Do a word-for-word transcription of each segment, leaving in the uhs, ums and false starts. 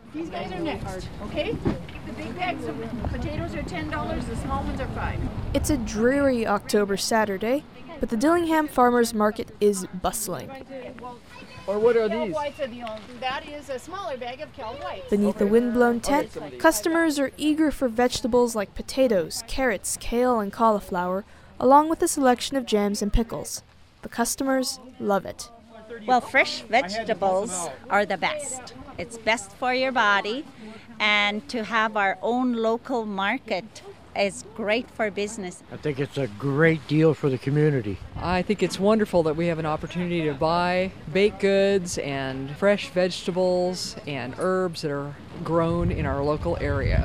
These guys are next, okay? The big bags of potatoes are ten dollars, the small ones are five dollars. It's a dreary October Saturday, but the Dillingham Farmers Market is bustling. Or what are Cal these? Whites are the only. That is a smaller bag of Cal Whites. Beneath the wind-blown tent, customers are eager for vegetables like potatoes, carrots, kale, and cauliflower, along with a selection of jams and pickles. The customers love it. Well, fresh vegetables are the best. It's best for your body, and to have our own local market is great for business. I think it's a great deal for the community. I think it's wonderful that we have an opportunity to buy baked goods and fresh vegetables and herbs that are grown in our local area.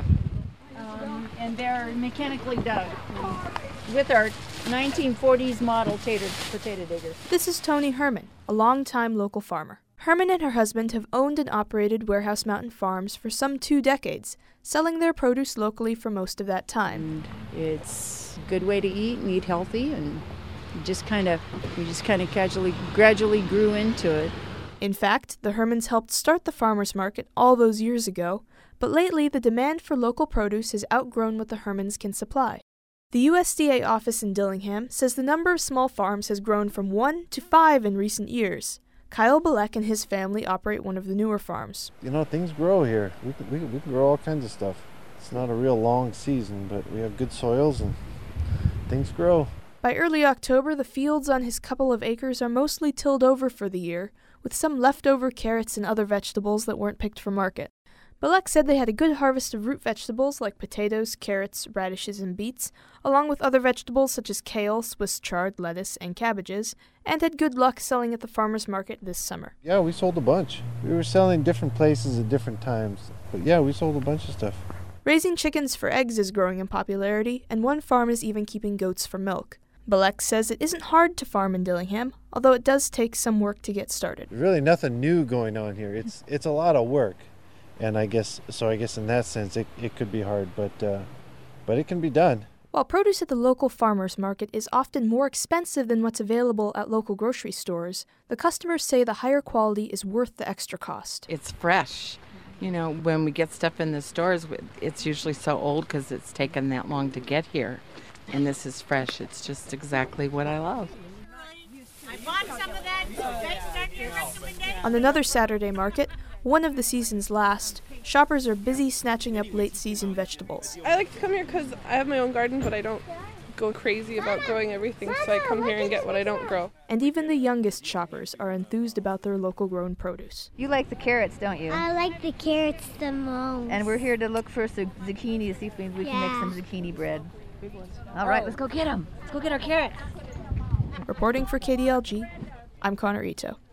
Um, and they're mechanically dug with our nineteen forties model tater, potato digger. This is Tony Herman, a longtime local farmer. Herman and her husband have owned and operated Warehouse Mountain Farms for some two decades, selling their produce locally for most of that time. And it's a good way to eat and eat healthy, and just kind of we just kind of casually, gradually grew into it. In fact, the Hermans helped start the farmers market all those years ago, but lately the demand for local produce has outgrown what the Hermans can supply. The U S D A office in Dillingham says the number of small farms has grown from one to five in recent years. Kyle Balek and his family operate one of the newer farms. You know, things grow here. We can, we, can, we can grow all kinds of stuff. It's not a real long season, but we have good soils and things grow. By early October, the fields on his couple of acres are mostly tilled over for the year, with some leftover carrots and other vegetables that weren't picked for market. Balek said they had a good harvest of root vegetables like potatoes, carrots, radishes, and beets, along with other vegetables such as kale, Swiss chard, lettuce, and cabbages, and had good luck selling at the farmers market this summer. Yeah, we sold a bunch. We were selling different places at different times. But yeah, we sold a bunch of stuff. Raising chickens for eggs is growing in popularity, and one farm is even keeping goats for milk. Balek says it isn't hard to farm in Dillingham, although it does take some work to get started. There's really nothing new going on here. It's it's a lot of work. And I guess, so I guess in that sense, it, it could be hard, but uh, but it can be done. While produce at the local farmers market is often more expensive than what's available at local grocery stores, the customers say the higher quality is worth the extra cost. It's fresh. You know, when we get stuff in the stores, it's usually so old because it's taken that long to get here. And this is fresh. It's just exactly what I love. I bought some of that. That's on your recommendation. On another Saturday market, one of the season's last, shoppers are busy snatching up late-season vegetables. I like to come here because I have my own garden, but I don't go crazy about growing everything, so I come here and get what I don't grow. And even the youngest shoppers are enthused about their local-grown produce. You like the carrots, don't you? I like the carrots the most. And we're here to look for some zucchini to see if we, we Yeah. can make some zucchini bread. All right, let's go get them. Let's go get our carrots. Reporting for K D L G, I'm Connor Ito.